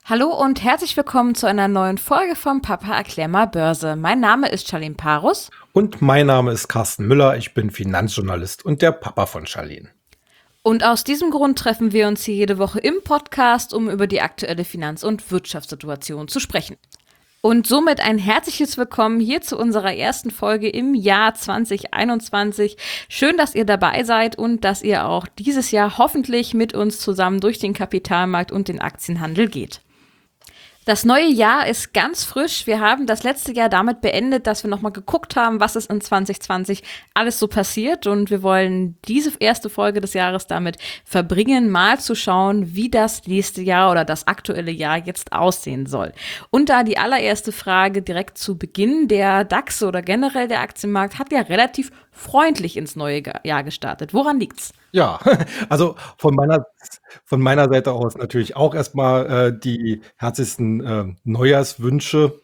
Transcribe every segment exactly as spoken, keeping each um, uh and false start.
Hallo und herzlich willkommen zu einer neuen Folge vom Papa erklär mal Börse. Mein Name ist Charlene Parus. Und mein Name ist Carsten Müller, ich bin Finanzjournalist und der Papa von Charlene. Und aus diesem Grund treffen wir uns hier jede Woche im Podcast, um über die aktuelle Finanz- und Wirtschaftssituation zu sprechen. Und somit ein herzliches Willkommen hier zu unserer ersten Folge im Jahr zwanzig einundzwanzig. Schön, dass ihr dabei seid und dass ihr auch dieses Jahr hoffentlich mit uns zusammen durch den Kapitalmarkt und den Aktienhandel geht. Das neue Jahr ist ganz frisch. Wir haben das letzte Jahr damit beendet, dass wir nochmal geguckt haben, was ist in zwanzig zwanzig alles so passiert. Und wir wollen diese erste Folge des Jahres damit verbringen, mal zu schauen, wie das nächste Jahr oder das aktuelle Jahr jetzt aussehen soll. Und da die allererste Frage direkt zu Beginn: Der DAX oder generell der Aktienmarkt hat ja relativ freundlich ins neue Jahr gestartet. Woran liegt's? Ja, also von meiner, von meiner Seite aus natürlich auch erstmal äh, die herzlichsten äh, Neujahrswünsche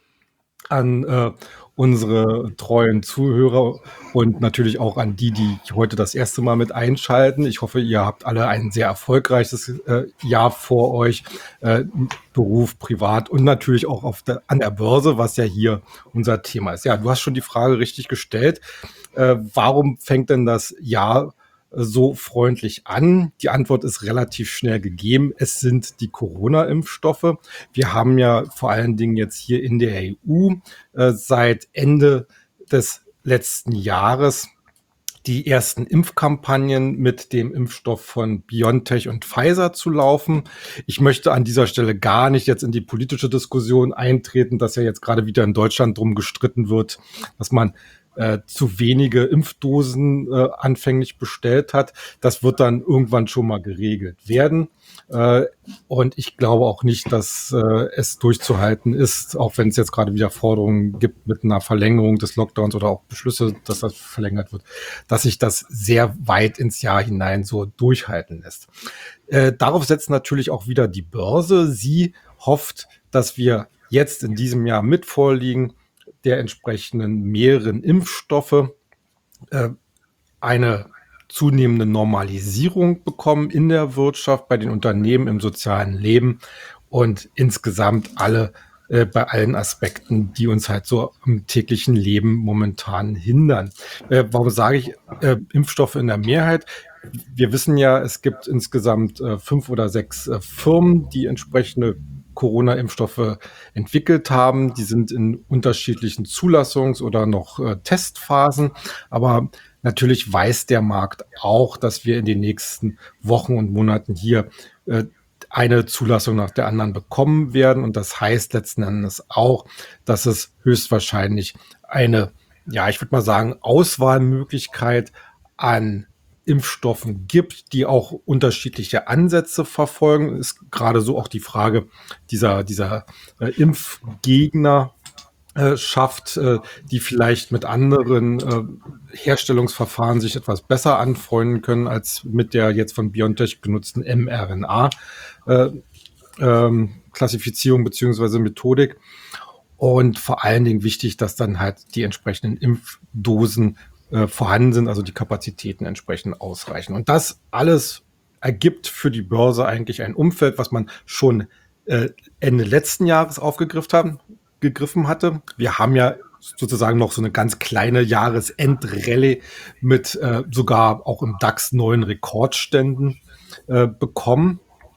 an äh, unsere treuen Zuhörer und natürlich auch an die, die heute das erste Mal mit einschalten. Ich hoffe, ihr habt alle ein sehr erfolgreiches äh, Jahr vor euch, äh, Beruf, privat und natürlich auch auf der, an der Börse, was ja hier unser Thema ist. Ja, du hast schon die Frage richtig gestellt. Äh, warum fängt denn das Jahr so freundlich an? Die Antwort ist relativ schnell gegeben. Es sind die Corona-Impfstoffe. Wir haben ja vor allen Dingen jetzt hier in der E U äh, seit Ende des letzten Jahres die ersten Impfkampagnen mit dem Impfstoff von BioNTech und Pfizer zu laufen. Ich möchte an dieser Stelle gar nicht jetzt in die politische Diskussion eintreten, dass ja jetzt gerade wieder in Deutschland drum gestritten wird, dass man äh, zu wenige Impfdosen äh, anfänglich bestellt hat. Das wird dann irgendwann schon mal geregelt werden. Äh, und ich glaube auch nicht, dass äh, es durchzuhalten ist, auch wenn es jetzt gerade wieder Forderungen gibt mit einer Verlängerung des Lockdowns oder auch Beschlüsse, dass das verlängert wird, dass sich das sehr weit ins Jahr hinein so durchhalten lässt. Äh, darauf setzt natürlich auch wieder die Börse. Sie hofft, dass wir jetzt in diesem Jahr mit Vorliegen der entsprechenden mehreren Impfstoffe äh, eine zunehmende Normalisierung bekommen in der Wirtschaft, bei den Unternehmen, im sozialen Leben und insgesamt alle äh, bei allen Aspekten, die uns halt so im täglichen Leben momentan hindern. Äh, warum sage ich äh, Impfstoffe in der Mehrheit? Wir wissen ja, es gibt insgesamt äh, fünf oder sechs äh, Firmen, die entsprechende Corona-Impfstoffe entwickelt haben. Die sind in unterschiedlichen Zulassungs- oder noch äh, Testphasen. Aber natürlich weiß der Markt auch, dass wir in den nächsten Wochen und Monaten hier äh, eine Zulassung nach der anderen bekommen werden. Und das heißt letzten Endes auch, dass es höchstwahrscheinlich eine, ja, ich würde mal sagen, Auswahlmöglichkeit an Impfstoffen gibt, die auch unterschiedliche Ansätze verfolgen. Ist gerade so auch die Frage dieser, dieser äh, Impfgegner äh, schafft, äh, die vielleicht mit anderen äh, Herstellungsverfahren sich etwas besser anfreunden können als mit der jetzt von BioNTech genutzten mRNA äh, ähm, Klassifizierung beziehungsweise Methodik. Und vor allen Dingen wichtig, dass dann halt die entsprechenden Impfdosen äh, vorhanden sind, also die Kapazitäten entsprechend ausreichen. Und das alles ergibt für die Börse eigentlich ein Umfeld, was man schon äh, Ende letzten Jahres aufgegriffen haben, gegriffen hatte. Wir haben ja sozusagen noch so eine ganz kleine Jahresendrallye mit äh, sogar auch im DAX neuen Rekordständen äh, bekommen.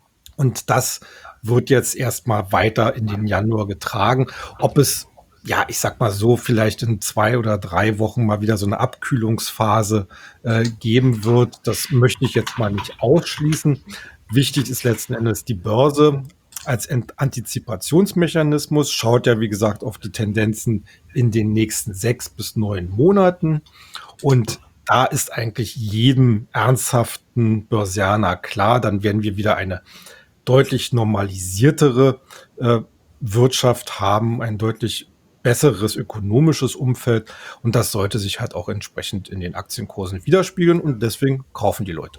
Und das wird jetzt erstmal weiter in den Januar getragen. Ob es, ja, ich sag mal so, vielleicht in zwei oder drei Wochen mal wieder so eine Abkühlungsphase äh, geben wird, das möchte ich jetzt mal nicht ausschließen. Wichtig ist letzten Endes die Börse als Ent- Antizipationsmechanismus, schaut ja, wie gesagt, auf die Tendenzen in den nächsten sechs bis neun Monaten. Und da ist eigentlich jedem ernsthaften Börsianer klar, dann werden wir wieder eine deutlich normalisiertere äh, Wirtschaft haben, ein deutlich besseres ökonomisches Umfeld. Und das sollte sich halt auch entsprechend in den Aktienkursen widerspiegeln. Und deswegen kaufen die Leute.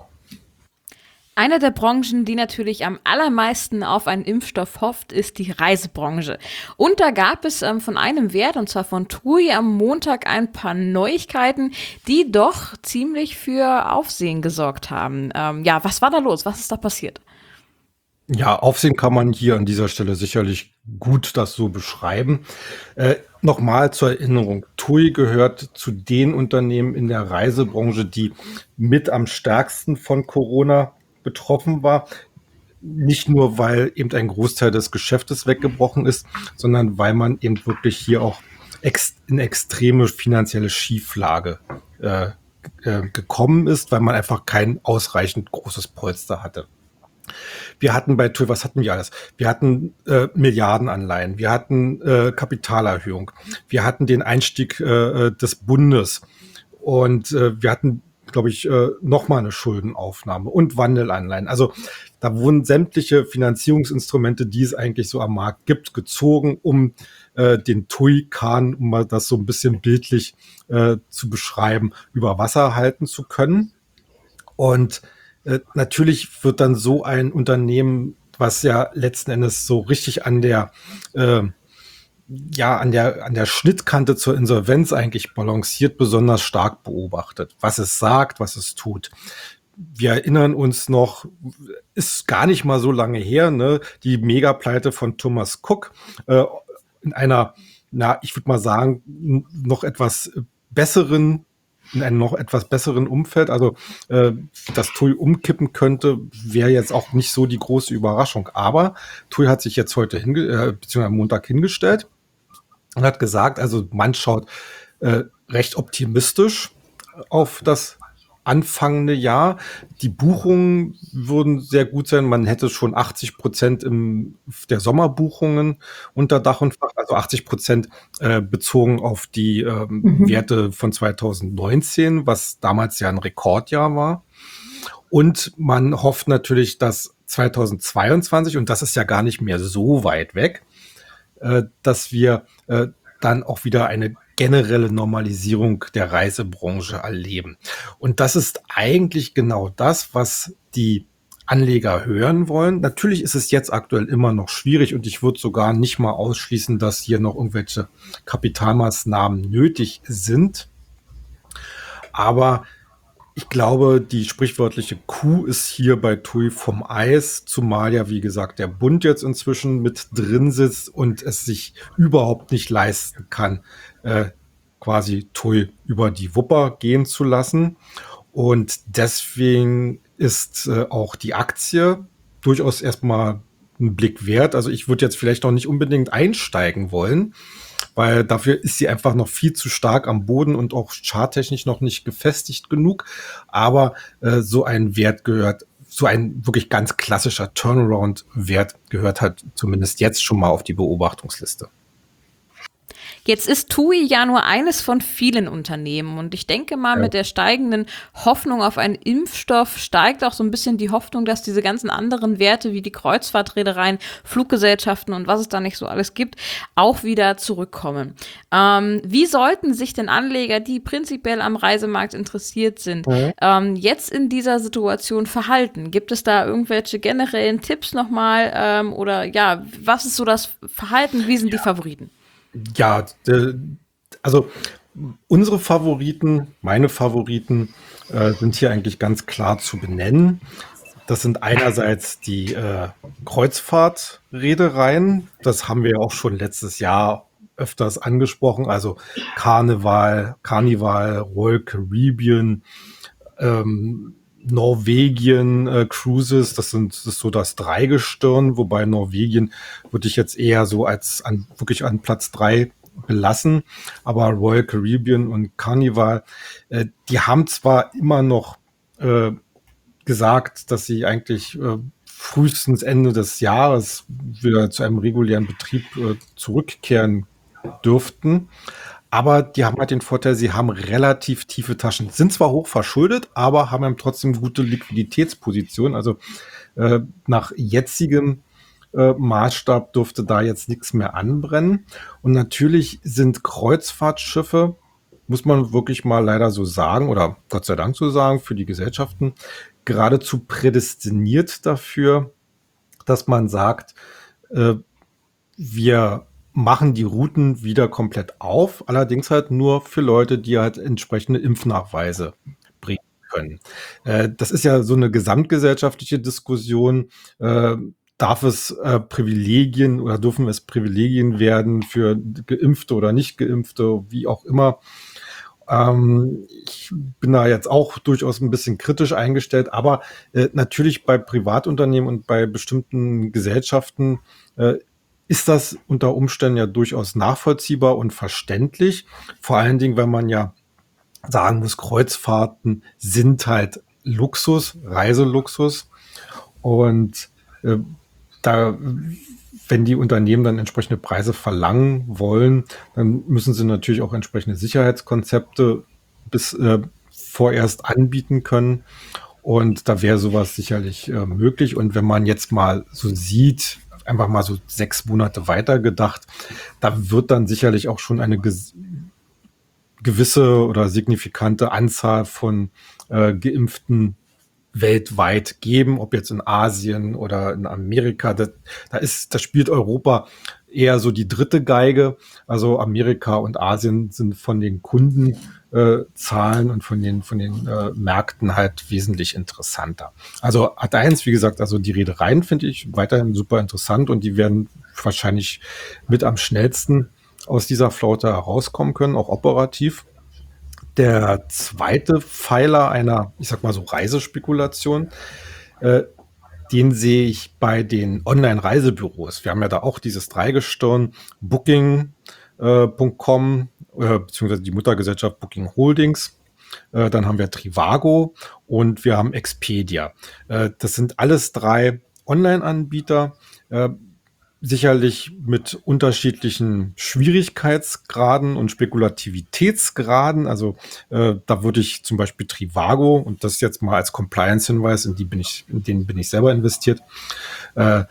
Eine der Branchen, die natürlich am allermeisten auf einen Impfstoff hofft, ist die Reisebranche. Und da gab es ähm, von einem Wert, und zwar von T U I, am Montag ein paar Neuigkeiten, die doch ziemlich für Aufsehen gesorgt haben. Ähm, ja, was war da los? Was ist da passiert? Ja, Aufsehen kann man hier an dieser Stelle sicherlich gut das so beschreiben. Äh, nochmal zur Erinnerung. TUI gehört zu den Unternehmen in der Reisebranche, die mit am stärksten von Corona betroffen war. Nicht nur, weil eben ein Großteil des Geschäftes weggebrochen ist, sondern weil man eben wirklich hier auch ex in extreme finanzielle Schieflage äh, äh, gekommen ist, weil man einfach kein ausreichend großes Polster hatte. Wir hatten bei TUI, was hatten wir alles? Wir hatten äh, Milliardenanleihen, wir hatten äh, Kapitalerhöhung, wir hatten den Einstieg äh, des Bundes und äh, wir hatten, glaube ich, äh, nochmal eine Schuldenaufnahme und Wandelanleihen. Also da wurden sämtliche Finanzierungsinstrumente, die es eigentlich so am Markt gibt, gezogen, um äh, den TUI-Kahn, um mal das so ein bisschen bildlich äh, zu beschreiben, über Wasser halten zu können. Und äh, natürlich wird dann so ein Unternehmen, was ja letzten Endes so richtig an der äh, ja an der an der Schnittkante zur Insolvenz eigentlich balanciert, besonders stark beobachtet, was es sagt, was es tut. Wir erinnern uns noch, ist gar nicht mal so lange her, ne, die Megapleite von Thomas Cook äh, in einer, na, ich würde mal sagen, n- noch etwas besseren, in einem noch etwas besseren Umfeld. Also, äh, dass TUI umkippen könnte, wäre jetzt auch nicht so die große Überraschung. Aber TUI hat sich jetzt heute hinge äh, beziehungsweise am Montag hingestellt und hat gesagt, also man schaut äh, recht optimistisch auf das anfangende Jahr. Die Buchungen würden sehr gut sein. Man hätte schon achtzig Prozent im, der Sommerbuchungen unter Dach und Fach, also achtzig Prozent äh, bezogen auf die ähm, Mhm. Werte von zweitausendneunzehn, was damals ja ein Rekordjahr war. Und man hofft natürlich, dass zweitausendzweiundzwanzig, und das ist ja gar nicht mehr so weit weg, äh, dass wir äh, dann auch wieder eine generelle Normalisierung der Reisebranche erleben. Und das ist eigentlich genau das, was die Anleger hören wollen. Natürlich ist es jetzt aktuell immer noch schwierig und ich würde sogar nicht mal ausschließen, dass hier noch irgendwelche Kapitalmaßnahmen nötig sind. Aber ich glaube, die sprichwörtliche Kuh ist hier bei TUI vom Eis, zumal ja, wie gesagt, der Bund jetzt inzwischen mit drin sitzt und es sich überhaupt nicht leisten kann, äh, quasi TUI über die Wupper gehen zu lassen. Und deswegen ist äh, auch die Aktie durchaus erstmal einen Blick wert. Also ich würde jetzt vielleicht noch nicht unbedingt einsteigen wollen, weil dafür ist sie einfach noch viel zu stark am Boden und auch charttechnisch noch nicht gefestigt genug. Aber äh, so ein Wert gehört, so ein wirklich ganz klassischer Turnaround-Wert gehört halt zumindest jetzt schon mal auf die Beobachtungsliste. Jetzt ist TUI ja nur eines von vielen Unternehmen und ich denke mal, Ja. mit der steigenden Hoffnung auf einen Impfstoff steigt auch so ein bisschen die Hoffnung, dass diese ganzen anderen Werte wie die Kreuzfahrtreedereien, Fluggesellschaften und was es da nicht so alles gibt, auch wieder zurückkommen. Ähm, wie sollten sich denn Anleger, die prinzipiell am Reisemarkt interessiert sind, Mhm. ähm, jetzt in dieser Situation verhalten? Gibt es da irgendwelche generellen Tipps nochmal ähm, oder ja, was ist so das Verhalten? Wie sind die Favoriten? Ja, de, also unsere Favoriten, meine Favoriten äh, sind hier eigentlich ganz klar zu benennen. Das sind einerseits die äh, Kreuzfahrtreedereien. Das haben wir ja auch schon letztes Jahr öfters angesprochen. Also Carnival, Carnival, Royal Caribbean, ähm, Norwegien äh, Cruises, das sind das ist so das Dreigestirn, wobei Norwegien würde ich jetzt eher so als an, wirklich an Platz drei belassen. Aber Royal Caribbean und Carnival, äh, die haben zwar immer noch äh, gesagt, dass sie eigentlich äh, frühestens Ende des Jahres wieder zu einem regulären Betrieb äh, zurückkehren dürften. Aber die haben halt den Vorteil, sie haben relativ tiefe Taschen. Sind zwar hoch verschuldet, aber haben eben trotzdem gute Liquiditätsposition. Also äh, nach jetzigem äh, Maßstab dürfte da jetzt nichts mehr anbrennen. Und natürlich sind Kreuzfahrtschiffe, muss man wirklich mal leider so sagen, oder Gott sei Dank so sagen, für die Gesellschaften geradezu prädestiniert dafür, dass man sagt, äh, wir machen die Routen wieder komplett auf, allerdings halt nur für Leute, die halt entsprechende Impfnachweise bringen können. Äh, das ist ja so eine gesamtgesellschaftliche Diskussion. Äh, darf es äh, Privilegien oder dürfen es Privilegien werden für Geimpfte oder Nicht-Geimpfte, wie auch immer. Ähm, ich bin da jetzt auch durchaus ein bisschen kritisch eingestellt, aber äh, natürlich bei Privatunternehmen und bei bestimmten Gesellschaften äh, ist das unter Umständen ja durchaus nachvollziehbar und verständlich. Vor allen Dingen, wenn man ja sagen muss, Kreuzfahrten sind halt Luxus, Reiseluxus. Und äh, da, wenn die Unternehmen dann entsprechende Preise verlangen wollen, dann müssen sie natürlich auch entsprechende Sicherheitskonzepte bis äh, vorerst anbieten können. Und da wäre sowas sicherlich äh, möglich. Und wenn man jetzt mal so sieht, einfach mal so sechs Monate weiter gedacht, da wird dann sicherlich auch schon eine ges- gewisse oder signifikante Anzahl von äh, Geimpften weltweit geben, ob jetzt in Asien oder in Amerika. Das, da ist, da spielt Europa eher so die dritte Geige. Also Amerika und Asien sind von den Kundenzahlen äh, und von den von den äh, Märkten halt wesentlich interessanter. Also A eins, wie gesagt, also die Reedereien finde ich weiterhin super interessant und die werden wahrscheinlich mit am schnellsten aus dieser Flaute herauskommen können, auch operativ. Der zweite Pfeiler einer, ich sag mal so, Reisespekulation, äh, den sehe ich bei den Online-Reisebüros. Wir haben ja da auch dieses Dreigestirn Booking Punkt com, äh, beziehungsweise die Muttergesellschaft Booking Holdings. Äh, dann haben wir Trivago und wir haben Expedia. Äh, das sind alles drei Online-Anbieter. Äh, Sicherlich mit unterschiedlichen Schwierigkeitsgraden und Spekulativitätsgraden. Also äh, da würde ich zum Beispiel Trivago, und das jetzt mal als Compliance-Hinweis, in die bin ich, in den bin ich selber investiert. Äh,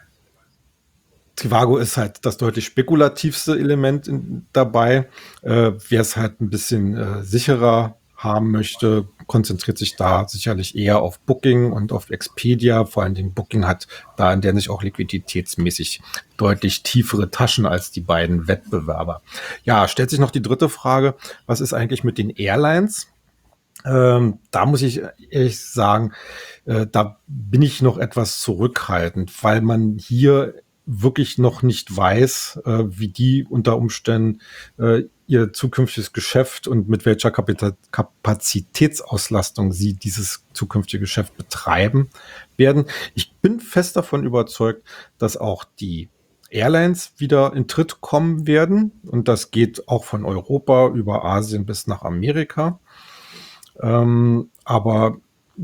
Trivago ist halt das deutlich spekulativste Element in, dabei. Äh, wer es halt ein bisschen äh, sicherer haben möchte, konzentriert sich da sicherlich eher auf Booking und auf Expedia. Vor allem den Booking hat da in der sich auch liquiditätsmäßig deutlich tiefere Taschen als die beiden Wettbewerber. Ja, stellt sich noch die dritte Frage, was ist eigentlich mit den Airlines? Ähm, da muss ich ehrlich sagen, äh, da bin ich noch etwas zurückhaltend, weil man hier wirklich noch nicht weiß, äh, wie die unter Umständen äh, ihr zukünftiges Geschäft und mit welcher Kapita- Kapazitätsauslastung sie dieses zukünftige Geschäft betreiben werden. Ich bin fest davon überzeugt, dass auch die Airlines wieder in Tritt kommen werden. Und das geht auch von Europa über Asien bis nach Amerika. Ähm, aber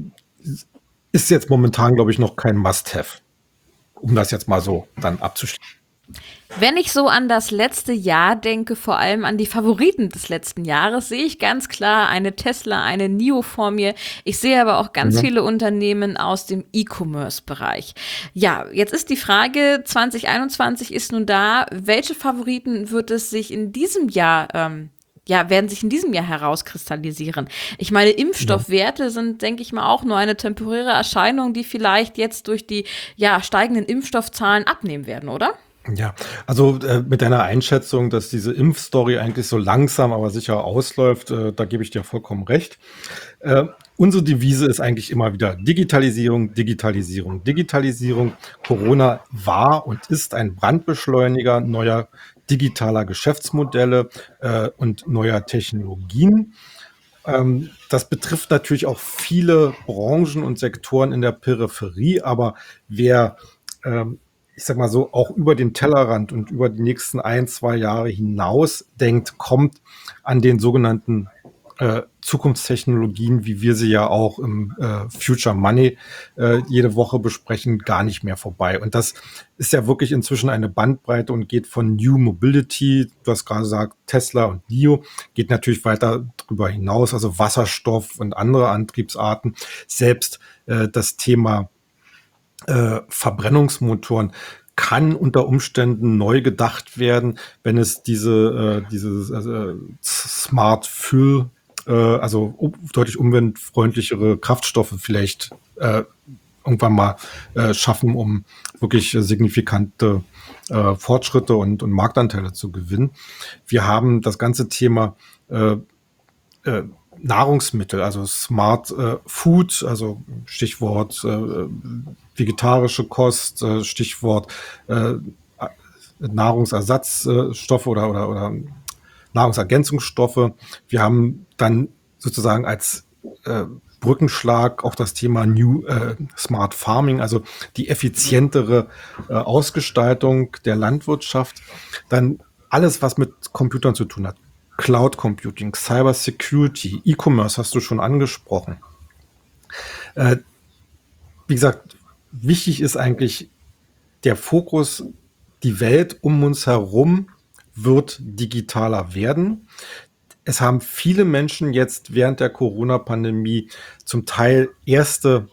ist jetzt momentan, glaube ich, noch kein Must-Have, um das jetzt mal so dann abzuschließen. Wenn ich so an das letzte Jahr denke, vor allem an die Favoriten des letzten Jahres, sehe ich ganz klar eine Tesla, eine N I O vor mir. Ich sehe aber auch ganz mhm. viele Unternehmen aus dem E-Commerce-Bereich. Ja, jetzt ist die Frage, zwanzig einundzwanzig ist nun da. Welche Favoriten wird es sich in diesem Jahr ähm, ja, werden sich in diesem Jahr herauskristallisieren? Ich meine, Impfstoffwerte sind, denke ich mal, auch nur eine temporäre Erscheinung, die vielleicht jetzt durch die ja, steigenden Impfstoffzahlen abnehmen werden, oder? Ja, also äh, mit deiner Einschätzung, dass diese Impfstory eigentlich so langsam, aber sicher ausläuft, äh, da gebe ich dir vollkommen recht. Äh, unsere Devise ist eigentlich immer wieder Digitalisierung, Digitalisierung, Digitalisierung. Corona war und ist ein Brandbeschleuniger neuer digitaler Geschäftsmodelle äh, und neuer Technologien. Ähm, das betrifft natürlich auch viele Branchen und Sektoren in der Peripherie, aber wer ähm, ich sag mal so, auch über den Tellerrand und über die nächsten ein, zwei Jahre hinaus denkt, kommt an den sogenannten äh, Zukunftstechnologien, wie wir sie ja auch im äh, Future Money äh, jede Woche besprechen, gar nicht mehr vorbei. Und das ist ja wirklich inzwischen eine Bandbreite und geht von New Mobility, du hast gerade gesagt, Tesla und N I O, geht natürlich weiter darüber hinaus, also Wasserstoff und andere Antriebsarten. Selbst äh, das Thema Äh, Verbrennungsmotoren kann unter Umständen neu gedacht werden, wenn es diese äh, diese äh, Smart Fuel, äh, also um, deutlich umweltfreundlichere Kraftstoffe vielleicht äh, irgendwann mal äh, schaffen, um wirklich äh, signifikante äh, Fortschritte und, und Marktanteile zu gewinnen. Wir haben das ganze Thema äh, äh, Nahrungsmittel, also Smart äh, Food, also Stichwort äh, vegetarische Kost, äh, Stichwort äh, Nahrungsersatzstoffe oder, oder, oder Nahrungsergänzungsstoffe. Wir haben dann sozusagen als äh, Brückenschlag auch das Thema New äh, Smart Farming, also die effizientere äh, Ausgestaltung der Landwirtschaft. Dann alles, was mit Computern zu tun hat. Cloud Computing, Cyber Security, E-Commerce hast du schon angesprochen. Äh, wie gesagt, wichtig ist eigentlich der Fokus, die Welt um uns herum wird digitaler werden. Es haben viele Menschen jetzt während der Corona-Pandemie zum Teil erste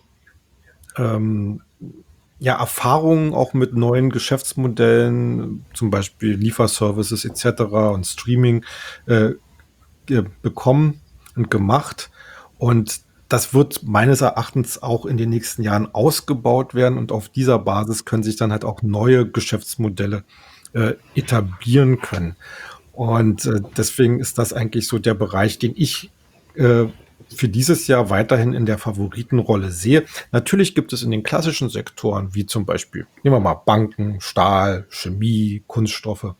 ähm, ja, Erfahrungen auch mit neuen Geschäftsmodellen, zum Beispiel Lieferservices et cetera und Streaming äh, ge- bekommen und gemacht. Und das wird meines Erachtens auch in den nächsten Jahren ausgebaut werden. Und auf dieser Basis können sich dann halt auch neue Geschäftsmodelle äh, etablieren können. Und äh, deswegen ist das eigentlich so der Bereich, den ich äh, für dieses Jahr weiterhin in der Favoritenrolle sehe. Natürlich gibt es in den klassischen Sektoren, wie zum Beispiel, nehmen wir mal Banken, Stahl, Chemie, Kunststoffe.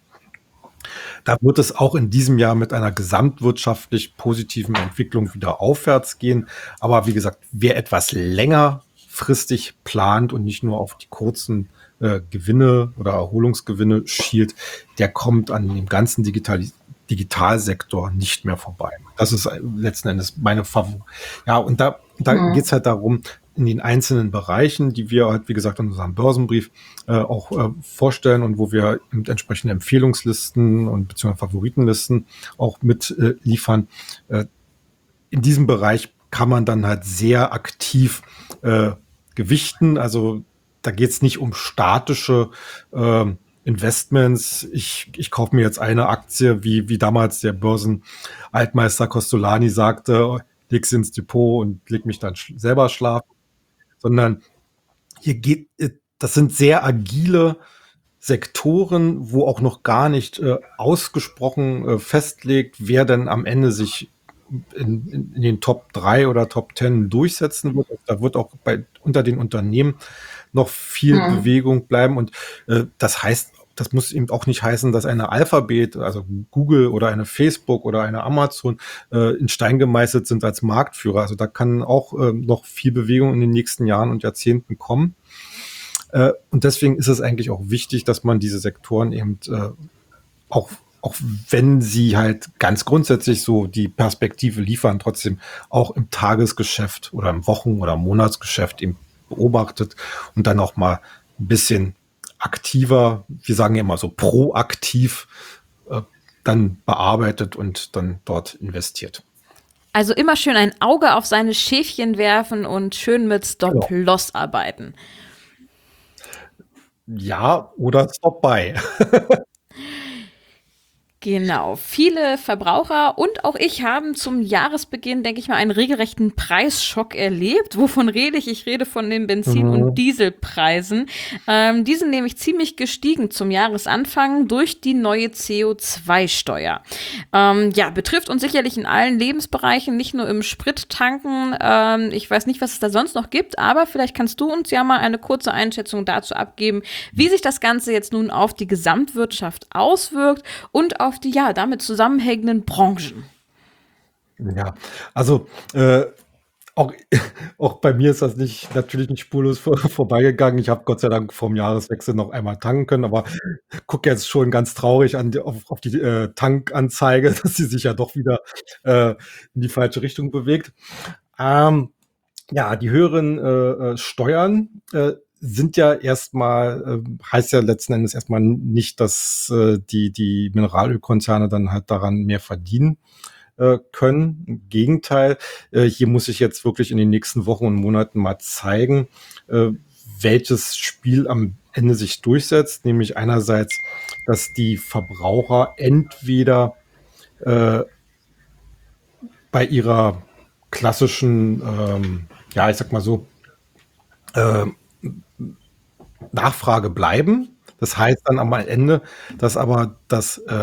Da wird es auch in diesem Jahr mit einer gesamtwirtschaftlich positiven Entwicklung wieder aufwärts gehen. Aber wie gesagt, wer etwas längerfristig plant und nicht nur auf die kurzen äh, Gewinne oder Erholungsgewinne schielt, der kommt an dem ganzen Digital Digitalsektor nicht mehr vorbei. Das ist letzten Endes meine Favorit. Ja, und da, da Mhm. geht es halt darum, in den einzelnen Bereichen, die wir halt, wie gesagt, in unserem Börsenbrief äh, auch äh, vorstellen und wo wir mit entsprechenden Empfehlungslisten und beziehungsweise Favoritenlisten auch mit äh, liefern. Äh, in diesem Bereich kann man dann halt sehr aktiv äh, gewichten. Also da geht es nicht um statische äh, Investments. Ich, ich kaufe mir jetzt eine Aktie, wie, wie damals der Börsenaltmeister Costolani sagte, leg sie ins Depot und leg mich dann sch selber schlafen, sondern hier geht, äh, das sind sehr agile Sektoren, wo auch noch gar nicht äh, ausgesprochen äh, festlegt, wer denn am Ende sich in, in, in den Top drei oder Top zehn durchsetzen wird. Da wird auch bei, unter den Unternehmen noch viel Mhm. Bewegung bleiben. Und äh, das heißt, das muss eben auch nicht heißen, dass eine Alphabet, also Google oder eine Facebook oder eine Amazon äh, in Stein gemeißelt sind als Marktführer. Also da kann auch äh, noch viel Bewegung in den nächsten Jahren und Jahrzehnten kommen. Äh, und deswegen ist es eigentlich auch wichtig, dass man diese Sektoren eben äh, auch, auch wenn sie halt ganz grundsätzlich so die Perspektive liefern, trotzdem auch im Tagesgeschäft oder im Wochen- oder Monatsgeschäft eben beobachtet und dann auch mal ein bisschen aktiver, wir sagen ja immer so proaktiv, äh, dann bearbeitet und dann dort investiert. Also immer schön ein Auge auf seine Schäfchen werfen und schön mit Genau. Stop-Loss arbeiten. Ja, oder Stop-Buy. Genau. Viele Verbraucher und auch ich haben zum Jahresbeginn, denke ich mal, einen regelrechten Preisschock erlebt. Wovon rede ich? Ich rede von den Benzin- und Mhm. Dieselpreisen. Ähm, die sind nämlich ziemlich gestiegen zum Jahresanfang durch die neue C O zwei Steuer. Ähm, ja, betrifft uns sicherlich in allen Lebensbereichen, nicht nur im Sprittanken. Ähm, ich weiß nicht, was es da sonst noch gibt, aber vielleicht kannst du uns ja mal eine kurze Einschätzung dazu abgeben, wie sich das Ganze jetzt nun auf die Gesamtwirtschaft auswirkt und auf die ja damit zusammenhängenden Branchen. Ja, also äh, auch, auch bei mir ist das nicht natürlich nicht spurlos vor, vorbeigegangen. Ich habe Gott sei Dank vorm Jahreswechsel noch einmal tanken können, aber gucke jetzt schon ganz traurig an die, auf, auf die äh, Tankanzeige, dass sie sich ja doch wieder äh, in die falsche Richtung bewegt. Ähm, ja, die höheren äh, äh, Steuern äh, sind ja erstmal, äh, heißt ja letzten Endes erstmal nicht, dass äh, die, die Mineralölkonzerne dann halt daran mehr verdienen äh, können. Im Gegenteil, äh, hier muss ich jetzt wirklich in den nächsten Wochen und Monaten mal zeigen, äh, welches Spiel am Ende sich durchsetzt, nämlich einerseits, dass die Verbraucher entweder äh, bei ihrer klassischen, ähm, ja, ich sag mal so, äh, Nachfrage bleiben. Das heißt dann am Ende, dass aber das äh,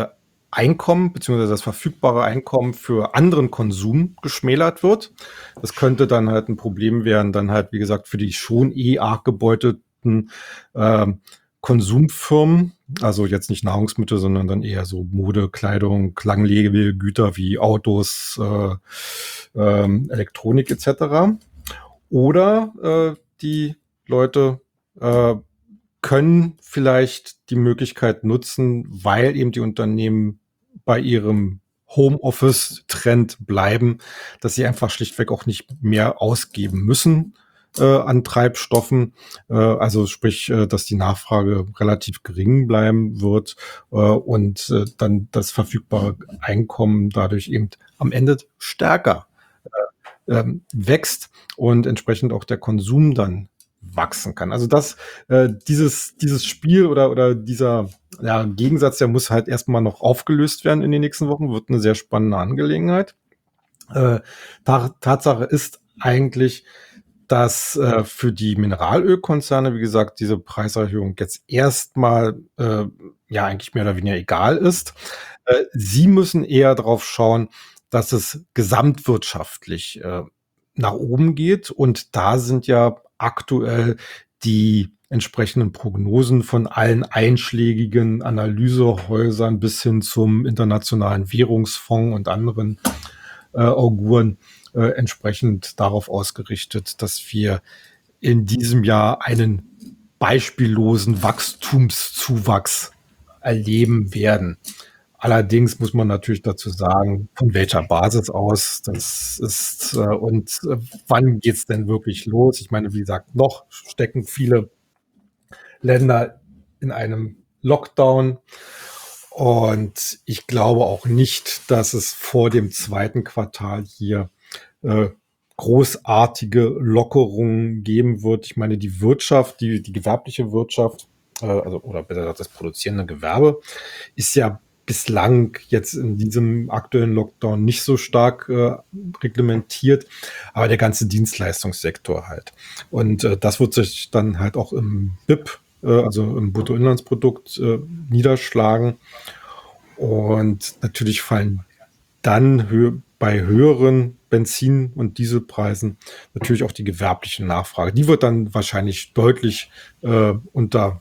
Einkommen beziehungsweise das verfügbare Einkommen für anderen Konsum geschmälert wird. Das könnte dann halt ein Problem werden, dann halt, wie gesagt, für die schon eh arg gebeutelten ähm, Konsumfirmen, also jetzt nicht Nahrungsmittel, sondern dann eher so Mode, Kleidung, Langlebegüter wie Autos, äh, ähm, Elektronik et cetera. Oder äh, die Leute äh, können vielleicht die Möglichkeit nutzen, weil eben die Unternehmen bei ihrem Homeoffice-Trend bleiben, dass sie einfach schlichtweg auch nicht mehr ausgeben müssen äh, an Treibstoffen. Äh, also sprich, äh, dass die Nachfrage relativ gering bleiben wird äh, und äh, dann das verfügbare Einkommen dadurch eben am Ende stärker äh, ähm, wächst und entsprechend auch der Konsum dann wachsen kann. Also das, äh, dieses, dieses Spiel oder, oder dieser ja, Gegensatz, der muss halt erstmal noch aufgelöst werden in den nächsten Wochen, wird eine sehr spannende Angelegenheit. Äh, Ta- Tatsache ist eigentlich, dass äh, für die Mineralölkonzerne, wie gesagt, diese Preiserhöhung jetzt erstmal äh, ja eigentlich mehr oder weniger egal ist. Äh, sie müssen eher darauf schauen, dass es gesamtwirtschaftlich äh, nach oben geht. Und da sind ja aktuell die entsprechenden Prognosen von allen einschlägigen Analysehäusern bis hin zum Internationalen Währungsfonds und anderen äh, Auguren äh, entsprechend darauf ausgerichtet, dass wir in diesem Jahr einen beispiellosen Wachstumszuwachs erleben werden. Allerdings muss man natürlich dazu sagen, von welcher Basis aus das ist äh, und äh, wann geht's denn wirklich los? Ich meine, wie gesagt, noch stecken viele Länder in einem Lockdown und ich glaube auch nicht, dass es vor dem zweiten Quartal hier äh, großartige Lockerungen geben wird. Ich meine, die Wirtschaft, die, die gewerbliche Wirtschaft, äh, also oder besser gesagt das produzierende Gewerbe, ist ja bislang jetzt in diesem aktuellen Lockdown nicht so stark äh, reglementiert, aber der ganze Dienstleistungssektor halt. Und äh, das wird sich dann halt auch im B I P, äh, also im Bruttoinlandsprodukt, äh, niederschlagen. Und natürlich fallen dann hö bei höheren Benzin- und Dieselpreisen natürlich auch die gewerbliche Nachfrage. Die wird dann wahrscheinlich deutlich äh, unter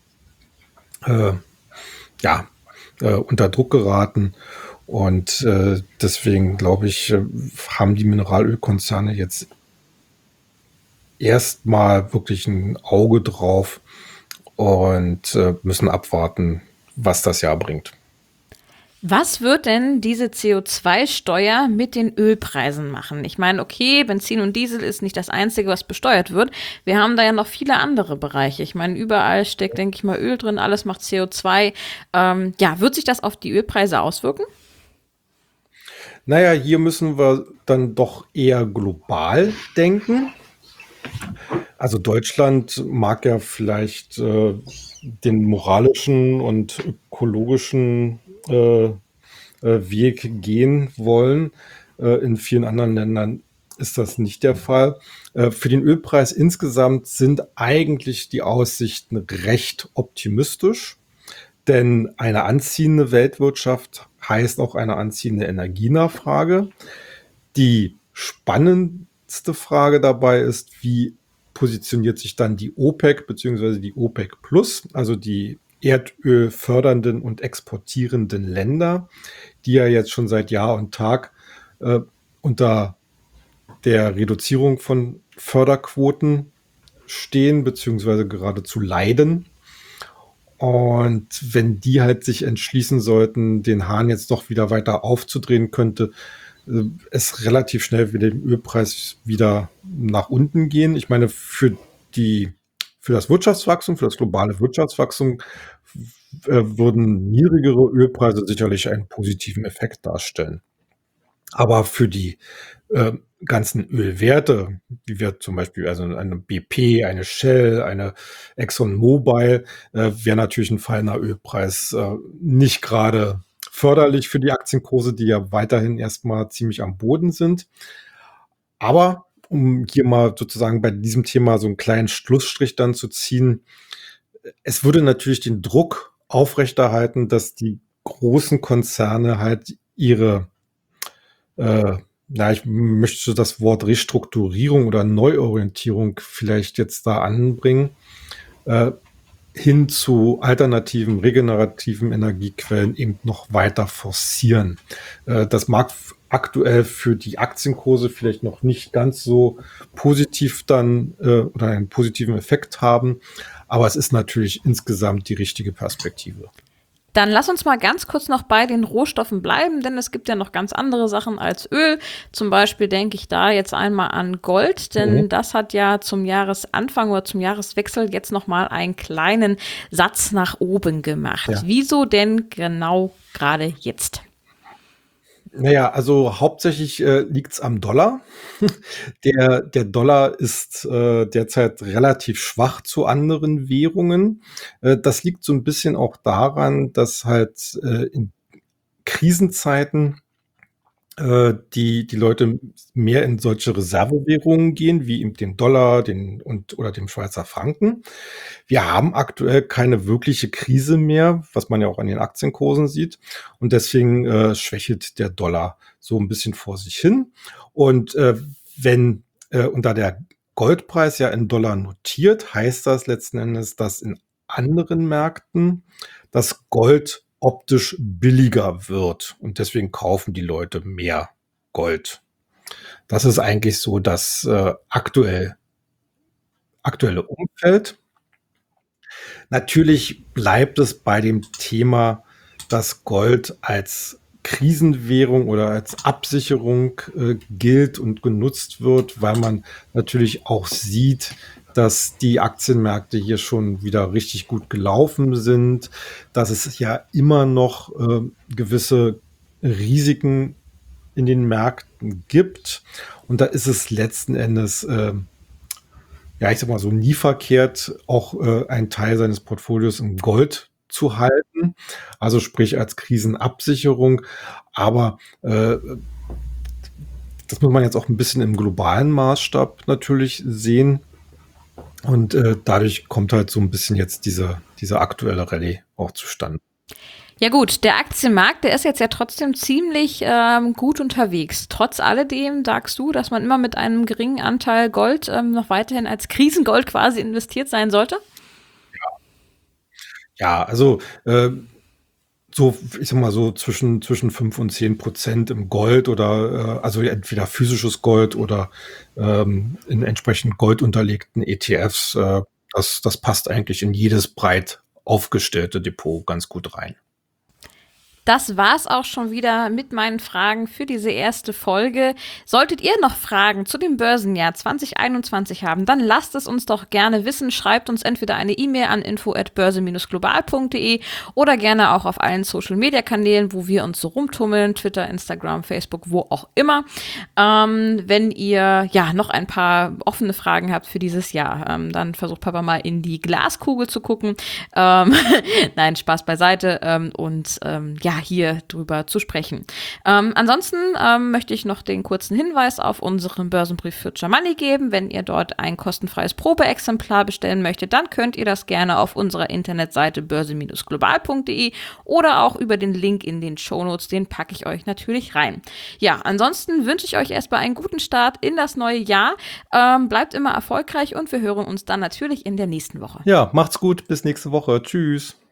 äh, ja, äh, unter Druck geraten. Und äh, deswegen glaube ich, äh, haben die Mineralölkonzerne jetzt erstmal wirklich ein Auge drauf und äh, müssen abwarten, was das Jahr bringt. Was wird denn diese C O zwei Steuer mit den Ölpreisen machen? Ich meine, okay, Benzin und Diesel ist nicht das Einzige, was besteuert wird. Wir haben da ja noch viele andere Bereiche. Ich meine, überall steckt, denke ich mal, Öl drin, alles macht C O zwei. Ähm, ja, wird sich das auf die Ölpreise auswirken? Naja, hier müssen wir dann doch eher global denken. Also Deutschland mag ja vielleicht äh, den moralischen und ökologischen äh, äh, Weg gehen wollen. Äh, in vielen anderen Ländern ist das nicht der Fall. Äh, für den Ölpreis insgesamt sind eigentlich die Aussichten recht optimistisch, denn eine anziehende Weltwirtschaft heißt auch eine anziehende Energienachfrage. Die spannendste Frage dabei ist, wie positioniert sich dann die OPEC bzw. die OPEC Plus, also die Erdöl fördernden und exportierenden Länder, die ja jetzt schon seit Jahr und Tag äh, unter der Reduzierung von Förderquoten stehen bzw. geradezu leiden. Und wenn die halt sich entschließen sollten, den Hahn jetzt doch wieder weiter aufzudrehen, könnte äh, es relativ schnell mit dem Ölpreis wieder nach unten gehen. Ich meine, für die, für das Wirtschaftswachstum, für das globale Wirtschaftswachstum äh, würden niedrigere Ölpreise sicherlich einen positiven Effekt darstellen. Aber für die äh, ganzen Ölwerte, wie wir zum Beispiel also eine B P, eine Shell, eine ExxonMobil, äh, wäre natürlich ein fallender Ölpreis äh, nicht gerade förderlich für die Aktienkurse, die ja weiterhin erstmal ziemlich am Boden sind. Aber um hier mal sozusagen bei diesem Thema so einen kleinen Schlussstrich dann zu ziehen, es würde natürlich den Druck aufrechterhalten, dass die großen Konzerne halt ihre, äh, ja, ich möchte das Wort Restrukturierung oder Neuorientierung vielleicht jetzt da anbringen, äh, hin zu alternativen, regenerativen Energiequellen eben noch weiter forcieren. Äh, das mag f- aktuell für die Aktienkurse vielleicht noch nicht ganz so positiv dann äh, oder einen positiven Effekt haben, aber es ist natürlich insgesamt die richtige Perspektive. Dann lass uns mal ganz kurz noch bei den Rohstoffen bleiben, denn es gibt ja noch ganz andere Sachen als Öl. Zum Beispiel denke ich da jetzt einmal an Gold, denn Mhm. das hat ja zum Jahresanfang oder zum Jahreswechsel jetzt nochmal einen kleinen Satz nach oben gemacht. Ja. Wieso denn genau gerade jetzt? Naja, also hauptsächlich äh, liegt's am Dollar. Der, der Dollar ist äh, derzeit relativ schwach zu anderen Währungen. Äh, das liegt so ein bisschen auch daran, dass halt äh, in Krisenzeiten äh, die, die Leute mehr in solche Reservewährungen gehen, wie eben den Dollar, den und oder dem Schweizer Franken. Wir haben aktuell keine wirkliche Krise mehr, was man ja auch an den Aktienkursen sieht. Und deswegen äh, schwächelt der Dollar so ein bisschen vor sich hin. Und äh, wenn äh, und da der Goldpreis ja in Dollar notiert, heißt das letzten Endes, dass in anderen Märkten das Gold optisch billiger wird. Und deswegen kaufen die Leute mehr Gold. Das ist eigentlich so das äh, aktuell, aktuelle Umfeld. Natürlich bleibt es bei dem Thema, dass Gold als Krisenwährung oder als Absicherung äh, gilt und genutzt wird, weil man natürlich auch sieht, dass die Aktienmärkte hier schon wieder richtig gut gelaufen sind, dass es ja immer noch äh, gewisse Risiken in den Märkten gibt. Und da ist es letzten Endes äh, ja, ich sag mal so, nie verkehrt, auch äh, einen Teil seines Portfolios in Gold zu halten, also sprich als Krisenabsicherung. Aber äh, das muss man jetzt auch ein bisschen im globalen Maßstab natürlich sehen. Und äh, dadurch kommt halt so ein bisschen jetzt diese, diese aktuelle Rallye auch zustande. Ja gut, der Aktienmarkt, der ist jetzt ja trotzdem ziemlich ähm, gut unterwegs. Trotz alledem sagst du, dass man immer mit einem geringen Anteil Gold ähm, noch weiterhin als Krisengold quasi investiert sein sollte? Ja, also äh, so, ich sag mal so zwischen, zwischen fünf und zehn Prozent im Gold oder äh, also entweder physisches Gold oder ähm, in entsprechend goldunterlegten E T Fs. Äh, das, das passt eigentlich in jedes breit aufgestellte Depot ganz gut rein. Das war's auch schon wieder mit meinen Fragen für diese erste Folge. Solltet ihr noch Fragen zu dem Börsenjahr zwanzig einundzwanzig haben, dann lasst es uns doch gerne wissen. Schreibt uns entweder eine E-Mail an info at börse global punkt de oder gerne auch auf allen Social-Media-Kanälen, wo wir uns so rumtummeln, Twitter, Instagram, Facebook, wo auch immer. Ähm, wenn ihr ja noch ein paar offene Fragen habt für dieses Jahr, ähm, dann versucht Papa mal in die Glaskugel zu gucken. Ähm, Nein, Spaß beiseite ähm, und ähm, ja, hier drüber zu sprechen. Ähm, ansonsten ähm, möchte ich noch den kurzen Hinweis auf unseren Börsenbrief Future Money geben. Wenn ihr dort ein kostenfreies Probeexemplar bestellen möchtet, dann könnt ihr das gerne auf unserer Internetseite börse global punkt de oder auch über den Link in den Shownotes, den packe ich euch natürlich rein. Ja, ansonsten wünsche ich euch erstmal einen guten Start in das neue Jahr. Ähm, bleibt immer erfolgreich und wir hören uns dann natürlich in der nächsten Woche. Ja, macht's gut, bis nächste Woche. Tschüss.